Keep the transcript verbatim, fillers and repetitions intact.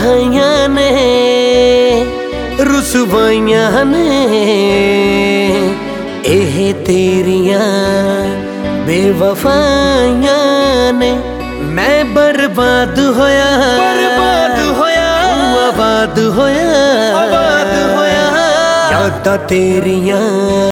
ਤਨਹਾਈਆਂ ਨੇ ਰੁਸਵਾਈਆਂ ਨੇ ਇਹ ਤੇਰੀਆਂ ਬੇਵਫਾਈਆਂ ਨੇ। मैं बर्बाद होया बर्बाद होया आबाद होया आबाद होया यादां तेरियां